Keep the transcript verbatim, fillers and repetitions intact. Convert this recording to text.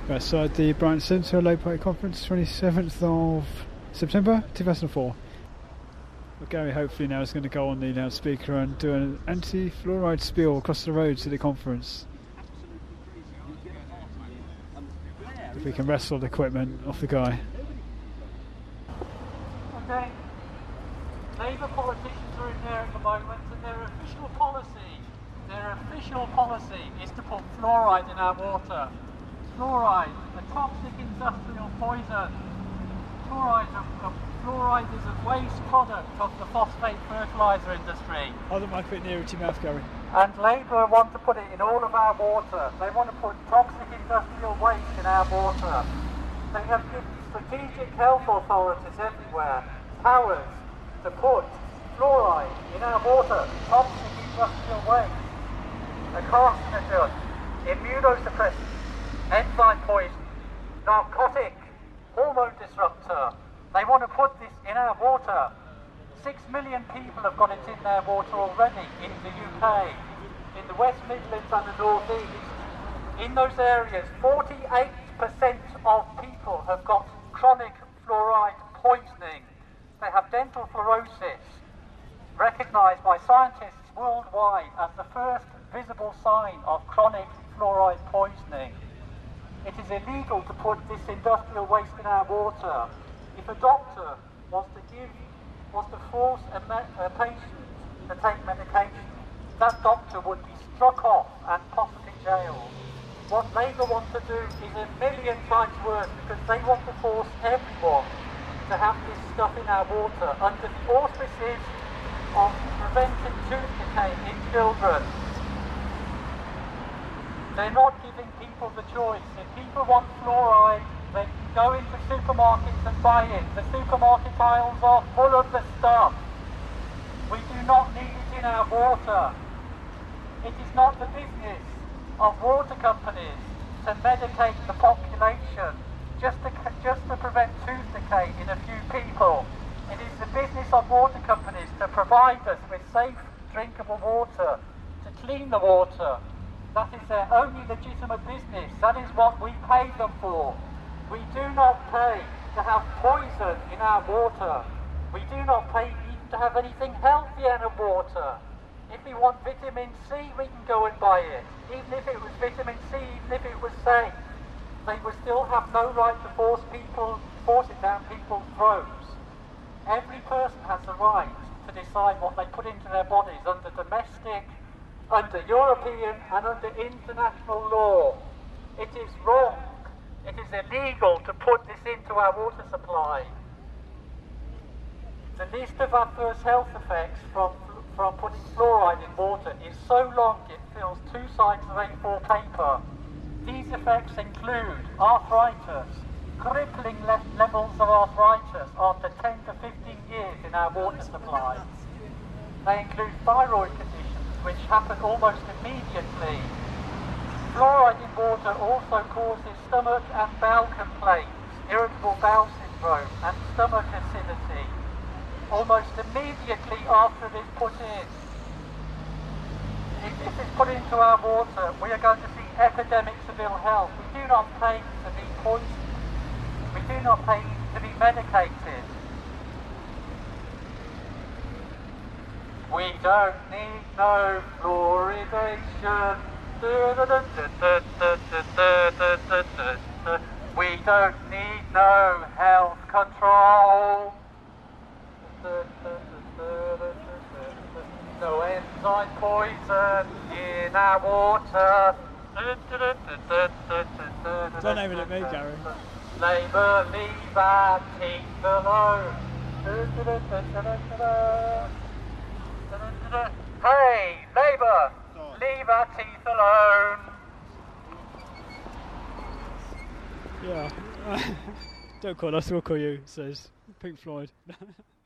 Outside the Brighton Centre Labour Party Conference, twenty-seventh of September two thousand four. Well, Gary hopefully now is going to go on the loudspeaker and do an anti-fluoride spiel across the road to the conference. If we can wrestle the equipment off the guy. Okay, Labour politicians are in there at the moment, and their official policy, their official policy is to put fluoride in our water. Fluoride, a toxic industrial poison. Fluoride, a, a, fluoride is a waste product of the phosphate fertiliser industry. Hold the mic a bit nearer to your mouth, Gary. And Labour want to put it in all of our water. They want to put toxic industrial waste in our water. They have given strategic health authorities everywhere powers to put fluoride in our water, toxic industrial waste, a carcinogen, immunosuppressant, enzyme poison, narcotic, hormone disruptor. They want to put this in our water. Six million people have got it in their water already in the U K, in the West Midlands and the North East. In those areas, forty-eight percent of people have got chronic fluoride poisoning. They have dental fluorosis, recognised by scientists worldwide as the first visible sign of chronic fluoride poisoning. It is illegal to put this industrial waste in our water. If a doctor was to give, was to force a, me a patient to take medication, that doctor would be struck off and possibly jailed. What Labour want to do is a million times worse, because they want to force everyone to have this stuff in our water under the auspices of preventing tooth decay in children. They're not giving people the choice. If people want fluoride, they can go into supermarkets and buy it. The supermarket aisles are full of the stuff. We do not need it in our water. It is not the business of water companies to medicate the population just to, just to prevent tooth decay in a few people. It is the business of water companies to provide us with safe, drinkable water, to clean the water. That is their only legitimate business. That is what we pay them for. We do not pay to have poison in our water. We do not pay even to have anything healthy in our water. If we want vitamin C, we can go and buy it. Even if it was vitamin C, even if it was safe, they would still have no right to force people, force it down people's throats. Every person has the right to decide what they put into their bodies under domestic, under European and under international law. It is wrong. It is illegal to put this into our water supply. The list of adverse health effects from, from putting fluoride in water is so long it fills two sides of A four paper. These effects include arthritis, crippling le levels of arthritis after ten to fifteen years in our water supply. They include thyroid conditions, which happen almost immediately. Fluoride in water also causes stomach and bowel complaints, irritable bowel syndrome and stomach acidity almost immediately after it is put in. If this is put into our water, we are going to see epidemics of ill health. We do not pay to be poisoned. We do not pay to be medicated. We don't need no fluoridation. We don't need no health control. No enzyme poison in our water. Don't aim it at me, Gary. Labour, leave our teeth alone. Hey, Labour, leave our teeth alone. Yeah. Don't call us, we'll call you, says Pink Floyd.